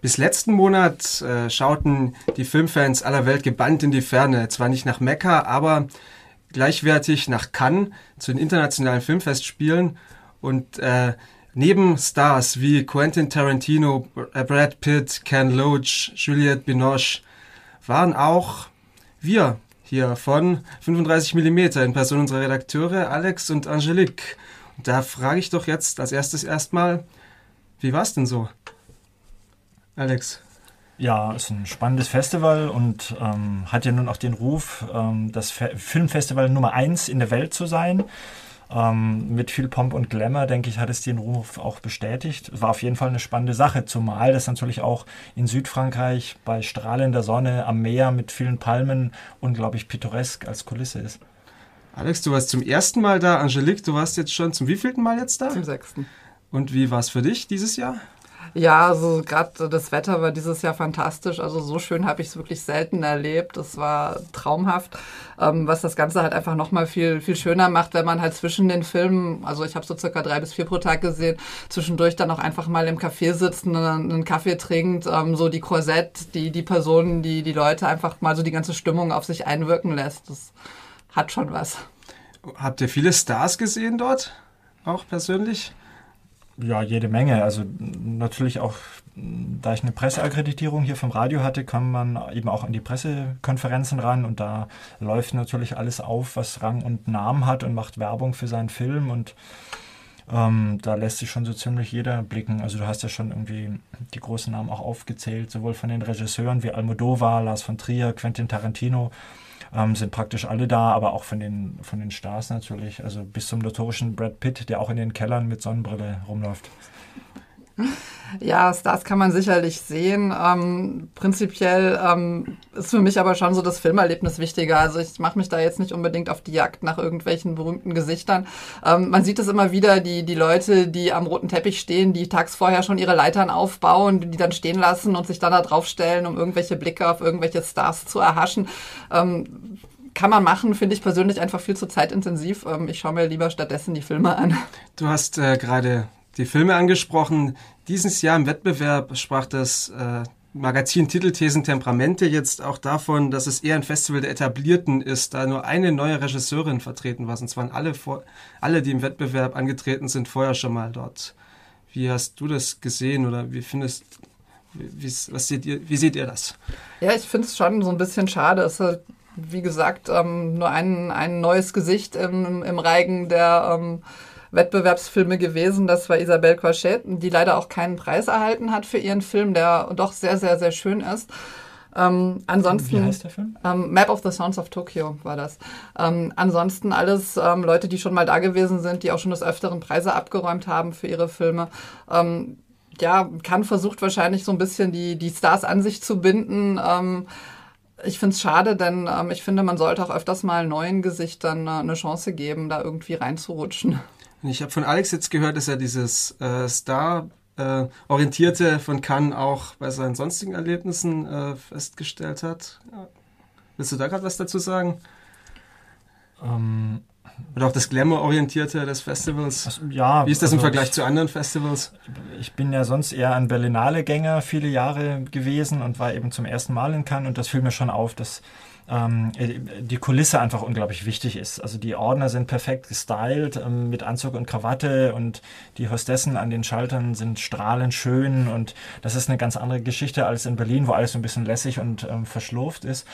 Bis letzten Monat schauten die Filmfans aller Welt gebannt in die Ferne. Zwar nicht nach Mekka, aber gleichwertig nach Cannes zu den internationalen Filmfestspielen. Und neben Stars wie Quentin Tarantino, Brad Pitt, Ken Loach, Juliette Binoche waren auch wir hier von 35mm in Person unserer Redakteure Alex und Angelique. Und da frage ich doch jetzt als erstes erstmal, wie war es denn so, Alex? Ja, es ist ein spannendes Festival und hat ja nun auch den Ruf, das Filmfestival Nummer 1 in der Welt zu sein. Mit viel Pomp und Glamour, denke ich, hat es den Ruf auch bestätigt. Es war auf jeden Fall eine spannende Sache, zumal das natürlich auch in Südfrankreich bei strahlender Sonne am Meer mit vielen Palmen unglaublich pittoresk als Kulisse ist. Alex, du warst zum ersten Mal da. Angelique, du warst jetzt schon zum wievielten Mal jetzt da? Zum 6. Und wie war es für dich dieses Jahr? Ja, also gerade das Wetter war dieses Jahr fantastisch. Also so schön habe ich es wirklich selten erlebt. Es war traumhaft, was das Ganze halt einfach nochmal viel, viel schöner macht, wenn man halt zwischen den Filmen, also ich habe so circa 3 bis 4 pro Tag gesehen, zwischendurch dann auch einfach mal im Café sitzt und einen Kaffee trinkt, so die Korsett, die Personen, die Leute einfach mal so die ganze Stimmung auf sich einwirken lässt. Das hat schon was. Habt ihr viele Stars gesehen dort? Auch persönlich? Ja, jede Menge. Also natürlich auch, da ich eine Presseakkreditierung hier vom Radio hatte, kann man eben auch an die Pressekonferenzen ran und da läuft natürlich alles auf, was Rang und Namen hat und macht Werbung für seinen Film und da lässt sich schon so ziemlich jeder blicken. Also du hast ja schon irgendwie die großen Namen auch aufgezählt, sowohl von den Regisseuren wie Almodovar, Lars von Trier, Quentin Tarantino, sind praktisch alle da, aber auch von den Stars natürlich. Also bis zum notorischen Brad Pitt, der auch in den Kellern mit Sonnenbrille rumläuft. Ja, Stars kann man sicherlich sehen. Prinzipiell ist für mich aber schon so das Filmerlebnis wichtiger. Also ich mache mich da jetzt nicht unbedingt auf die Jagd nach irgendwelchen berühmten Gesichtern. Man sieht es immer wieder, die Leute, die am roten Teppich stehen, die tags vorher schon ihre Leitern aufbauen, die dann stehen lassen und sich dann da draufstellen, um irgendwelche Blicke auf irgendwelche Stars zu erhaschen. Kann man machen, finde ich persönlich einfach viel zu zeitintensiv. Ich schaue mir lieber stattdessen die Filme an. Du hast gerade die Filme angesprochen. Dieses Jahr im Wettbewerb sprach das Magazin Titelthesen Temperamente jetzt auch davon, dass es eher ein Festival der Etablierten ist, da nur eine neue Regisseurin vertreten war. Und zwar alle, die im Wettbewerb angetreten sind, vorher schon mal dort. Wie hast du das gesehen oder wie seht ihr das? Ja, ich finde es schon so ein bisschen schade. Es ist, wie gesagt, nur ein neues Gesicht im Reigen der Wettbewerbsfilme gewesen. Das war Isabelle Coixet, die leider auch keinen Preis erhalten hat für ihren Film, der doch sehr, sehr, sehr schön ist. Ansonsten, wie heißt der Film? Map of the Sounds of Tokyo war das. Ansonsten alles Leute, die schon mal da gewesen sind, die auch schon des Öfteren Preise abgeräumt haben für ihre Filme. Cannes versucht wahrscheinlich so ein bisschen die Stars an sich zu binden. Ich finde es schade, denn ich finde, man sollte auch öfters mal neuen Gesichtern eine Chance geben, da irgendwie reinzurutschen. Ich habe von Alex jetzt gehört, dass er dieses Star-Orientierte von Cannes auch bei seinen sonstigen Erlebnissen festgestellt hat. Willst du da gerade was dazu sagen? Oder auch das Glamour-Orientierte des Festivals? Ja. Wie ist das im Vergleich zu anderen Festivals? Ich bin ja sonst eher ein Berlinale-Gänger viele Jahre gewesen und war eben zum ersten Mal in Cannes und das fiel mir schon auf, dass die Kulisse einfach unglaublich wichtig ist. Also die Ordner sind perfekt gestylt mit Anzug und Krawatte und die Hostessen an den Schaltern sind strahlend schön und das ist eine ganz andere Geschichte als in Berlin, wo alles so ein bisschen lässig und verschlurft ist.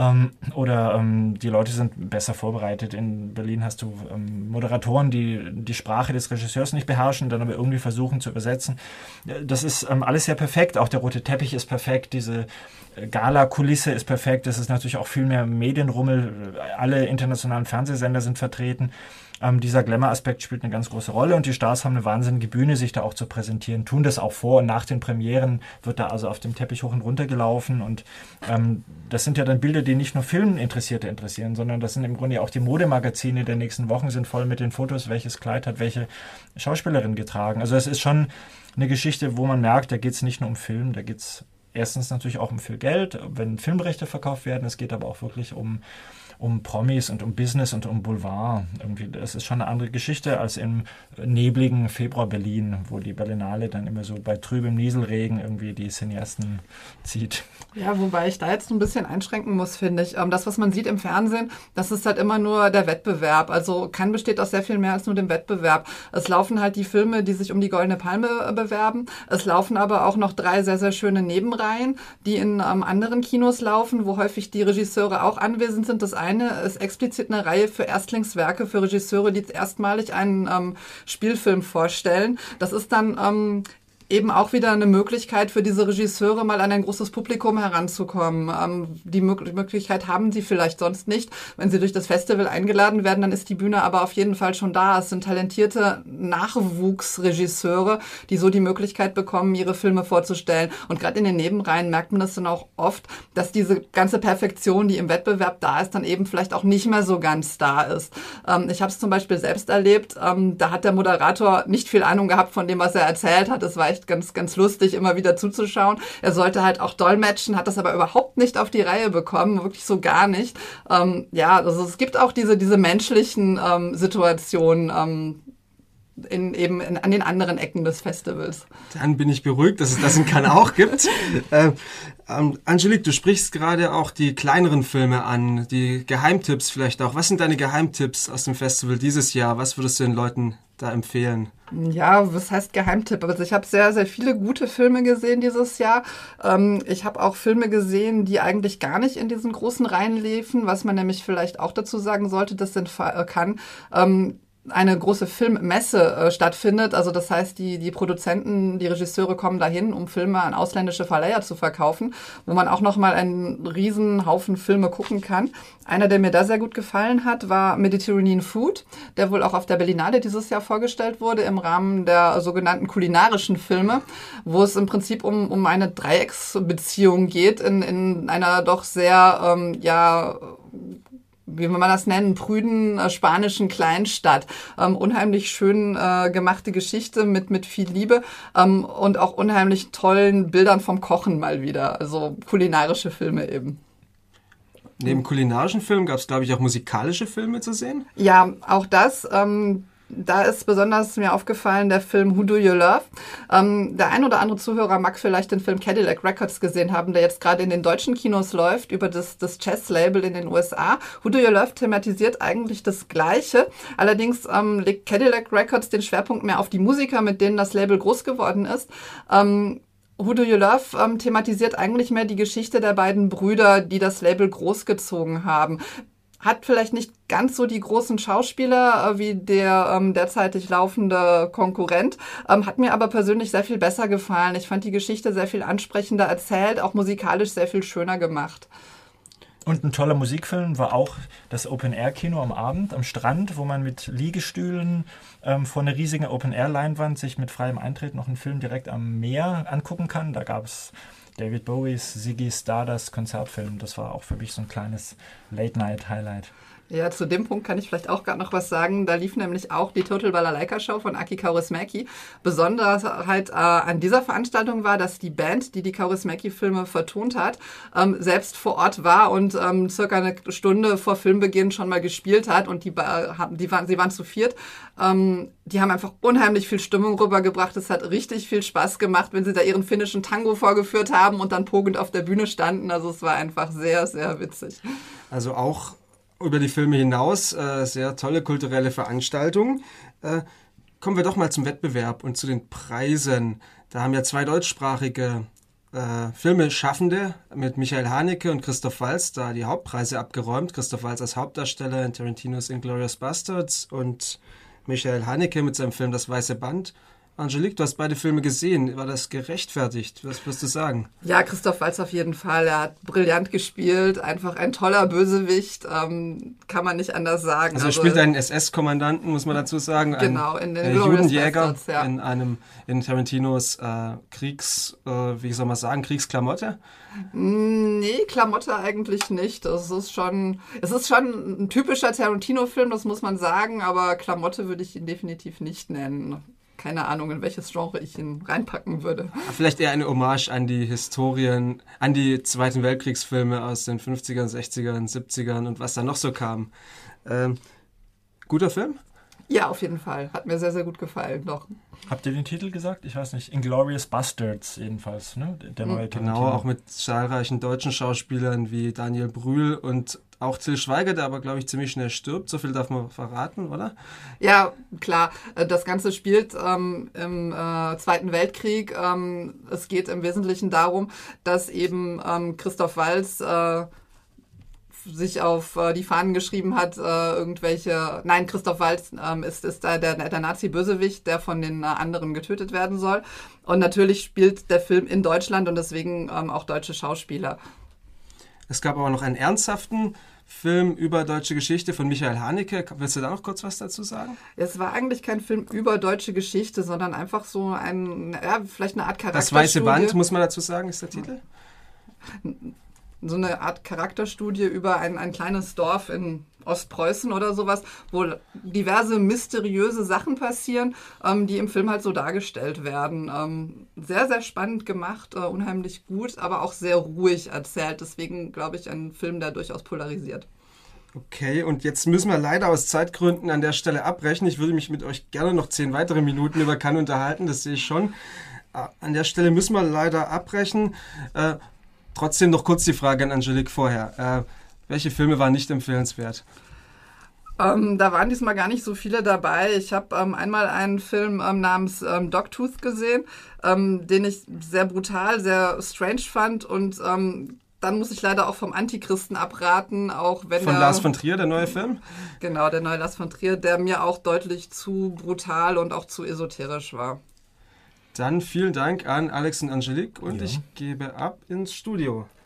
Die Leute sind besser vorbereitet. In Berlin hast du Moderatoren, die Sprache des Regisseurs nicht beherrschen, dann aber irgendwie versuchen zu übersetzen. Das ist alles sehr perfekt. Auch der rote Teppich ist perfekt. Diese Gala-Kulisse ist perfekt. Es ist natürlich auch viel mehr Medienrummel. Alle internationalen Fernsehsender sind vertreten. Dieser Glamour-Aspekt spielt eine ganz große Rolle und die Stars haben eine wahnsinnige Bühne, sich da auch zu präsentieren, tun das auch vor und nach den Premieren wird da also auf dem Teppich hoch und runter gelaufen und das sind ja dann Bilder, die nicht nur Filminteressierte interessieren, sondern das sind im Grunde ja auch die Modemagazine der nächsten Wochen sind voll mit den Fotos, welches Kleid hat welche Schauspielerin getragen. Also es ist schon eine Geschichte, wo man merkt, da geht es nicht nur um Film, da geht es erstens natürlich auch um viel Geld, wenn Filmrechte verkauft werden. Es geht aber auch wirklich um Promis und um Business und um Boulevard. Irgendwie, das ist schon eine andere Geschichte als im nebligen Februar Berlin, wo die Berlinale dann immer so bei trübem Nieselregen irgendwie die Cineasten zieht. Ja, wobei ich da jetzt ein bisschen einschränken muss, finde ich. Das, was man sieht im Fernsehen, das ist halt immer nur der Wettbewerb. Also Cannes besteht aus sehr viel mehr als nur dem Wettbewerb. Es laufen halt die Filme, die sich um die Goldene Palme bewerben. Es laufen aber auch noch 3 sehr, sehr schöne Nebenreihen, die in anderen Kinos laufen, wo häufig die Regisseure auch anwesend sind. Das eine ist explizit eine Reihe für Erstlingswerke, für Regisseure, die erstmalig einen Spielfilm vorstellen. Das ist dann eben auch wieder eine Möglichkeit für diese Regisseure, mal an ein großes Publikum heranzukommen. Die Möglichkeit haben sie vielleicht sonst nicht. Wenn sie durch das Festival eingeladen werden, dann ist die Bühne aber auf jeden Fall schon da. Es sind talentierte Nachwuchsregisseure, die so die Möglichkeit bekommen, ihre Filme vorzustellen. Und gerade in den Nebenreihen merkt man das dann auch oft, dass diese ganze Perfektion, die im Wettbewerb da ist, dann eben vielleicht auch nicht mehr so ganz da ist. Ich habe es zum Beispiel selbst erlebt. Da hat der Moderator nicht viel Ahnung gehabt von dem, was er erzählt hat. Es war echt ganz, ganz lustig, immer wieder zuzuschauen. Er sollte halt auch dolmetschen, hat das aber überhaupt nicht auf die Reihe bekommen, wirklich so gar nicht. Also es gibt auch diese menschlichen Situationen an den anderen Ecken des Festivals. Dann bin ich beruhigt, dass es das in Cannes auch gibt. Angelique, du sprichst gerade auch die kleineren Filme an, die Geheimtipps vielleicht auch. Was sind deine Geheimtipps aus dem Festival dieses Jahr? Was würdest du den Leuten da empfehlen? Ja, was heißt Geheimtipp? Also ich habe sehr, sehr viele gute Filme gesehen dieses Jahr. Ich habe auch Filme gesehen, die eigentlich gar nicht in diesen großen Reihen liefen, was man nämlich vielleicht auch dazu sagen sollte, das in Cannes eine große Filmmesse stattfindet. Also das heißt, die Produzenten, die Regisseure kommen dahin, um Filme an ausländische Verleiher zu verkaufen, wo man auch nochmal einen riesen Haufen Filme gucken kann. Einer, der mir da sehr gut gefallen hat, war Mediterranean Food, der wohl auch auf der Berlinale dieses Jahr vorgestellt wurde im Rahmen der sogenannten kulinarischen Filme, wo es im Prinzip um eine Dreiecksbeziehung geht in einer doch sehr, wie will man das nennen, prüden spanischen Kleinstadt. Unheimlich schön gemachte Geschichte mit viel Liebe und auch unheimlich tollen Bildern vom Kochen mal wieder. Also kulinarische Filme eben. Neben kulinarischen Filmen gab es, glaube ich, auch musikalische Filme zu sehen? Ja, auch das. Da ist besonders mir aufgefallen der Film Who Do You Love? Der ein oder andere Zuhörer mag vielleicht den Film Cadillac Records gesehen haben, der jetzt gerade in den deutschen Kinos läuft, über das Chess-Label in den USA. Who Do You Love thematisiert eigentlich das Gleiche. Allerdings legt Cadillac Records den Schwerpunkt mehr auf die Musiker, mit denen das Label groß geworden ist. Who Do You Love thematisiert eigentlich mehr die Geschichte der beiden Brüder, die das Label großgezogen haben. Hat vielleicht nicht ganz so die großen Schauspieler wie der derzeitig laufende Konkurrent, hat mir aber persönlich sehr viel besser gefallen. Ich fand die Geschichte sehr viel ansprechender erzählt, auch musikalisch sehr viel schöner gemacht. Und ein toller Musikfilm war auch das Open-Air-Kino am Abend am Strand, wo man mit Liegestühlen vor einer riesigen Open-Air-Leinwand sich mit freiem Eintritt noch einen Film direkt am Meer angucken kann. Da gab es David Bowies Ziggy Stardust Konzertfilm. Das war auch für mich so ein kleines Late-Night-Highlight. Ja, zu dem Punkt kann ich vielleicht auch gerade noch was sagen. Da lief nämlich auch die Total Balalaika Show von Aki Kaurismäki. Besonderheit an dieser Veranstaltung war, dass die Band, die Kaurismäki-Filme vertont hat, selbst vor Ort war und circa eine Stunde vor Filmbeginn schon mal gespielt hat. Und sie waren zu viert. Die haben einfach unheimlich viel Stimmung rübergebracht. Es hat richtig viel Spaß gemacht, wenn sie da ihren finnischen Tango vorgeführt haben und dann pogend auf der Bühne standen. Also es war einfach sehr, sehr witzig. Also auch über die Filme hinaus, sehr tolle kulturelle Veranstaltung. Kommen wir doch mal zum Wettbewerb und zu den Preisen. Da haben ja 2 deutschsprachige Filmeschaffende mit Michael Haneke und Christoph Waltz da die Hauptpreise abgeräumt. Christoph Waltz als Hauptdarsteller in Tarantinos Inglourious Basterds und Michael Haneke mit seinem Film Das Weiße Band. Angelique, du hast beide Filme gesehen. War das gerechtfertigt? Was wirst du sagen? Ja, Christoph Waltz auf jeden Fall. Er hat brillant gespielt. Einfach ein toller Bösewicht. Kann man nicht anders sagen. Also er spielt einen SS-Kommandanten, muss man dazu sagen. Genau, in den Judenjäger Bastards, ja. in Tarantinos Kriegsklamotte? Nee, Klamotte eigentlich nicht. Es ist schon ein typischer Tarantino-Film, das muss man sagen, aber Klamotte würde ich ihn definitiv nicht nennen. keine Ahnung, in welches Genre ich ihn reinpacken würde. Vielleicht eher eine Hommage an die Historien, an die Zweiten Weltkriegsfilme aus den 50ern, 60ern, 70ern und was da noch so kam. Guter Film? Ja, auf jeden Fall. Hat mir sehr, sehr gut gefallen, doch. Habt ihr den Titel gesagt? Ich weiß nicht. Inglourious Basterds jedenfalls, ne? Der neue Tarantino. Genau, auch mit zahlreichen deutschen Schauspielern wie Daniel Brühl und auch Til Schweiger, der aber, glaube ich, ziemlich schnell stirbt. So viel darf man verraten, oder? Ja, klar. Das Ganze spielt im Zweiten Weltkrieg. Es geht im Wesentlichen darum, dass eben Christoph Waltz sich auf die Fahnen geschrieben hat, Christoph Waltz ist da der Nazi-Bösewicht, der von den anderen getötet werden soll. Und natürlich spielt der Film in Deutschland und deswegen auch deutsche Schauspieler. Es gab aber noch einen ernsthaften Film über deutsche Geschichte von Michael Haneke. Willst du da noch kurz was dazu sagen? Es war eigentlich kein Film über deutsche Geschichte, sondern einfach so vielleicht eine Art Charakterstudie. Das Weiße Band, muss man dazu sagen, ist der Titel? So eine Art Charakterstudie über ein kleines Dorf in Ostpreußen oder sowas, wo diverse mysteriöse Sachen passieren, die im Film halt so dargestellt werden. Sehr, sehr spannend gemacht, unheimlich gut, aber auch sehr ruhig erzählt. Deswegen, glaube ich, ein Film, der durchaus polarisiert. Okay, und jetzt müssen wir leider aus Zeitgründen an der Stelle abbrechen. Ich würde mich mit euch gerne noch 10 weitere Minuten über Cannes unterhalten, das sehe ich schon. An der Stelle müssen wir leider abbrechen. Trotzdem noch kurz die Frage an Angelique vorher. Welche Filme waren nicht empfehlenswert? Da waren diesmal gar nicht so viele dabei. Ich habe einmal einen Film namens Dogtooth gesehen, den ich sehr brutal, sehr strange fand und dann muss ich leider auch vom Antichristen abraten, auch wenn von Lars von Trier, der neue Film? Genau, der neue Lars von Trier, der mir auch deutlich zu brutal und auch zu esoterisch war. Dann vielen Dank an Alex und Angelique und ich gebe ab ins Studio.